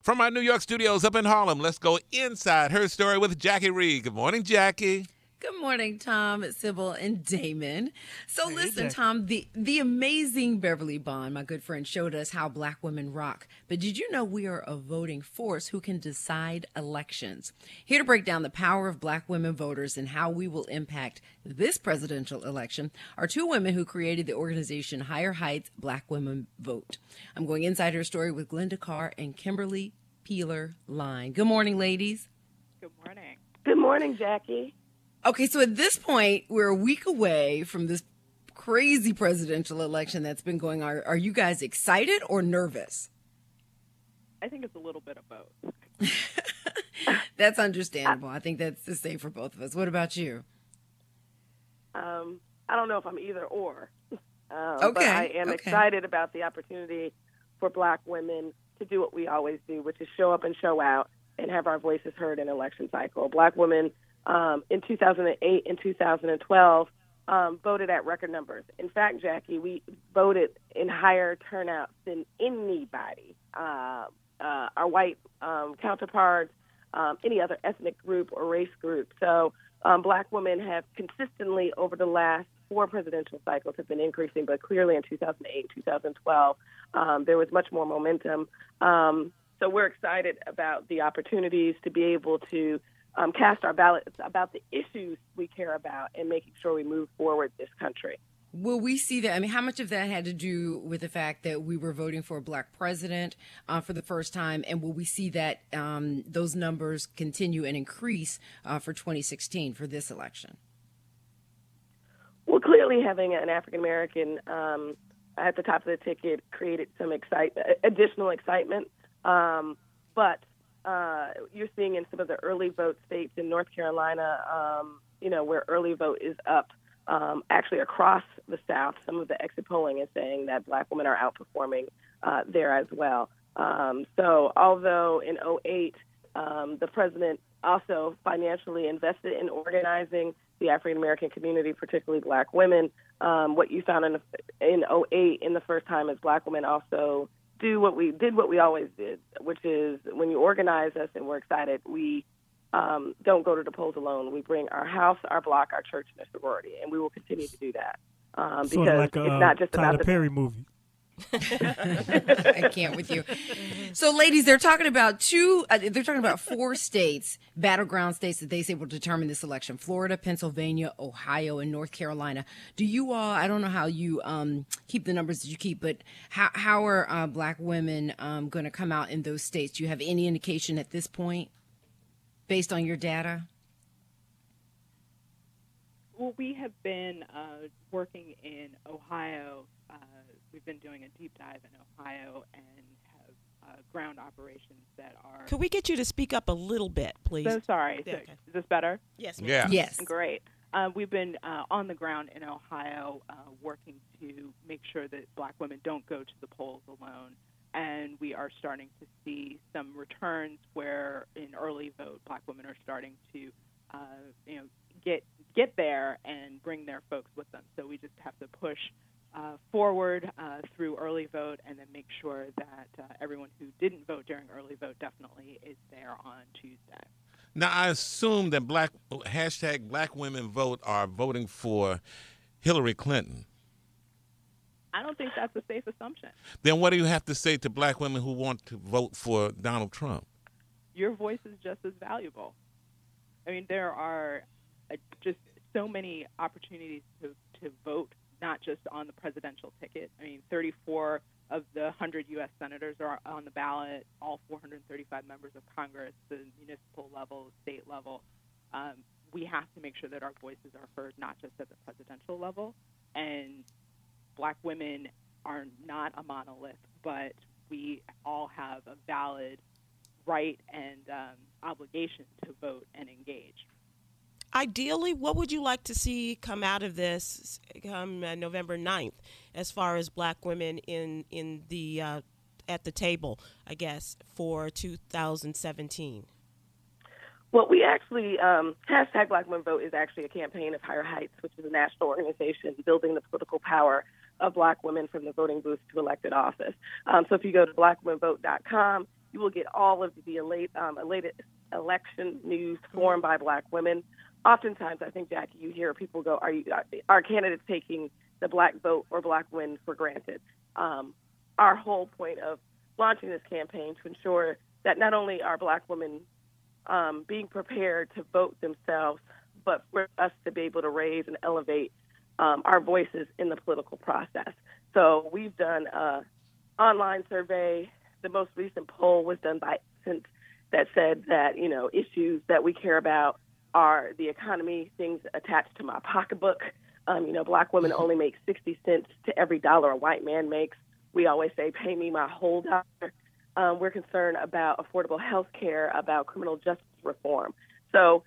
From our New York studios up in Harlem, let's go inside her story with Jackie Reed. Good morning, Jackie. Good morning, Tom, Sybil, and Damon. So Hey, listen, Jackie. Tom, the amazing Beverly Bond, my good friend, showed us how black women rock. But did you know we are a voting force who can decide elections? Here to break down the power of black women voters and how we will impact this presidential election are two women who created the organization Higher Heights Black Women Vote. I'm going inside her story with Glenda Carr and Kimberly Peeler Line. Good morning, ladies. Good morning. Good morning, Jackie. Okay, so at this point, we're a week away from this crazy presidential election that's been going on. Are you guys excited or nervous? I think it's a little bit of both. That's understandable. I think that's the same for both of us. What about you? I don't know if I'm either or. Okay. But I am okay. excited about the opportunity for black women to do what we always do, which is show up and show out and have our voices heard in an election cycle. Black women in 2008 and 2012 voted at record numbers. In fact, Jackie, we voted in higher turnouts than anybody. Our white counterparts, any other ethnic group or race group. So black women have consistently over the last 4 presidential cycles have been increasing, but clearly in 2008, 2012, there was much more momentum. So we're excited about the opportunities to be able to cast our ballots about the issues we care about and making sure we move forward this country. Will we see that? I mean, how much of that had to do with the fact that we were voting for a black president for the first time? And will we see that those numbers continue and increase for 2016 for this election? Well, clearly having an African-American at the top of the ticket created some additional excitement. But you're seeing in some of the early vote states in North Carolina, where early vote is up, actually across the South, some of the exit polling is saying that black women are outperforming there as well. So although in 2008, the president also financially invested in organizing the African-American community, particularly black women, what you found in 2008 in the first time is black women also do what we always did, which is when you organize us and we're excited, we don't go to the polls alone. We bring our house, our block, our church, and our sorority, and we will continue to do that. Sort because of like a it's not just Tyler about Perry movie. I can't with you. So, ladies, they're talking about 4 states, battleground states that they say will determine this election: Florida, Pennsylvania, Ohio, and North Carolina. Do you all? I don't know how you keep the numbers that you keep, but how are black women going to come out in those states? Do you have any indication at this point, based on your data? Well, we have been working in Ohio. We've been doing a deep dive in Ohio and have ground operations that are... Could we get you to speak up a little bit, please? So sorry. Yeah, So, okay. is this better? Yes, ma'am. Yeah. Yes. Great. We've been on the ground in Ohio working to make sure that black women don't go to the polls alone. And we are starting to see some returns where in early vote, black women are starting to, get there and bring their folks with them. So we just have to push forward through early vote and then make sure that everyone who didn't vote during early vote definitely is there on Tuesday. Now, I assume that Black women vote are voting for Hillary Clinton. I don't think that's a safe assumption. Then what do you have to say to black women who want to vote for Donald Trump? Your voice is just as valuable. I mean, there are just so many opportunities to vote, not just on the presidential ticket. I mean, 34 of the 100 U.S. senators are on the ballot, all 435 members of Congress, the municipal level, state level. We have to make sure that our voices are heard, not just at the presidential level. And black women are not a monolith, but we all have a valid right and obligation to vote and engage. Ideally, what would you like to see come out of this come November 9th as far as black women in the at the table, I guess, for 2017? Well, we actually, hashtag Black Women Vote is actually a campaign of Higher Heights, which is a national organization building the political power of black women from the voting booth to elected office. So if you go to blackwomenvote.com You will get all of the latest election news formed by Black women. Oftentimes, I think, Jackie, you hear people go, are candidates taking the Black vote or Black win for granted? Our whole point of launching this campaign to ensure that not only are Black women being prepared to vote themselves, but for us to be able to raise and elevate our voices in the political process. So we've done an online survey. The most recent poll was done by Essence that said that, issues that we care about are the economy, things attached to my pocketbook. Black women only make 60 cents to every dollar a white man makes. We always say, pay me my whole dollar. We're concerned about affordable health care, about criminal justice reform. So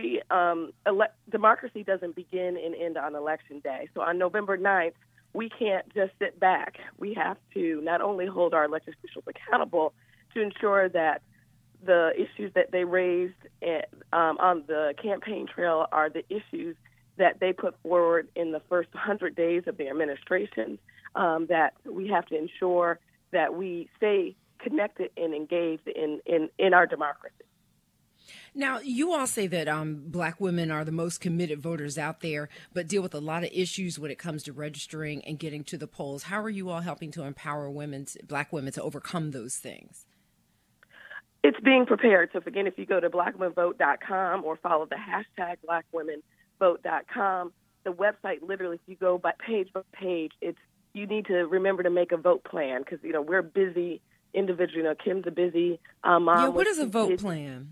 democracy doesn't begin and end on Election Day. So on November 9th, we can't just sit back. We have to not only hold our elected officials accountable to ensure that the issues that they raised on the campaign trail are the issues that they put forward in the first 100 days of their administration, that we have to ensure that we stay connected and engaged in our democracy. Now, you all say that Black women are the most committed voters out there, but deal with a lot of issues when it comes to registering and getting to the polls. How are you all helping to empower Black women to overcome those things? It's being prepared. So, again, if you go to blackwomenvote.com or follow the hashtag blackwomenvote.com, the website, literally, if you go by page, you need to remember to make a vote plan because, we're busy individuals. Kim's a busy mom. Yeah, what is a vote plan?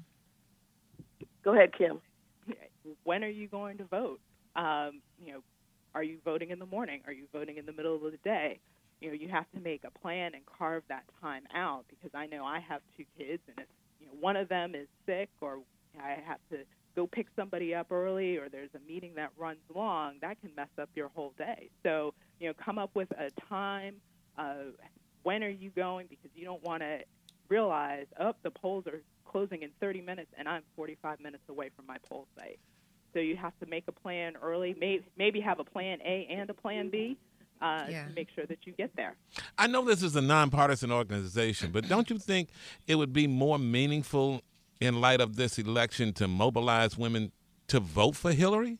Go ahead, Kim. When are you going to vote? Are you voting in the morning? Are you voting in the middle of the day? You have to make a plan and carve that time out because I know I have 2 kids, and if one of them is sick or I have to go pick somebody up early or there's a meeting that runs long, that can mess up your whole day. So, come up with a time. When are you going? Because you don't want to realize, the polls are closing in 30 minutes and I'm 45 minutes away from my poll site. So you have to make a plan early, maybe have a plan A and a plan B to make sure that you get there. I know this is a nonpartisan organization, but don't you think it would be more meaningful in light of this election to mobilize women to vote for Hillary?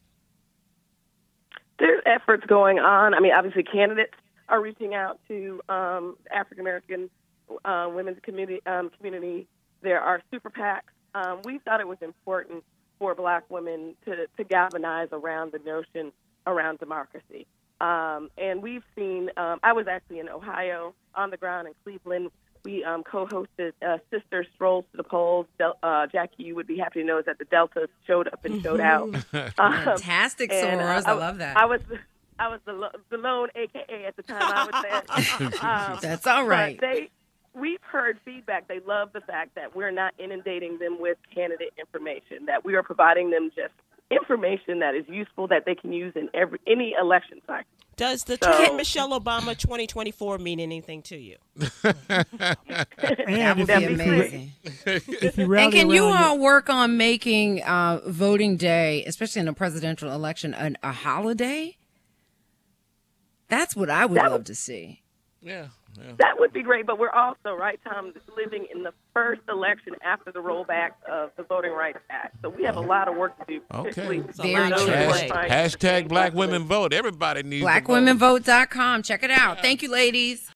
There's efforts going on. I mean, obviously candidates are reaching out to African-American women's community. There are super PACs. We thought it was important for Black women to galvanize around the notion around democracy. And we've seen, I was actually in Ohio on the ground in Cleveland. We co-hosted Sister Strolls to the Polls. Jackie, you would be happy to know that the Deltas showed up and showed out. Fantastic, Soros. I love that. I was the lone AKA at the time I was there. That's all right. We've heard feedback. They love the fact that we're not inundating them with candidate information, that we are providing them just information that is useful that they can use in any election cycle. Does the term Michelle Obama 2024 mean anything to you? That would be amazing. And can you all work on making voting day, especially in a presidential election, a holiday? That's what I would love to see. Yeah. That would be great, but we're also, right, Tom, living in the first election after the rollback of the Voting Rights Act. So we have a lot of work to do. Okay. Very true. Hashtag Black Women Vote. Everybody needs BlackWomenVote.com. Check it out. Thank you, ladies.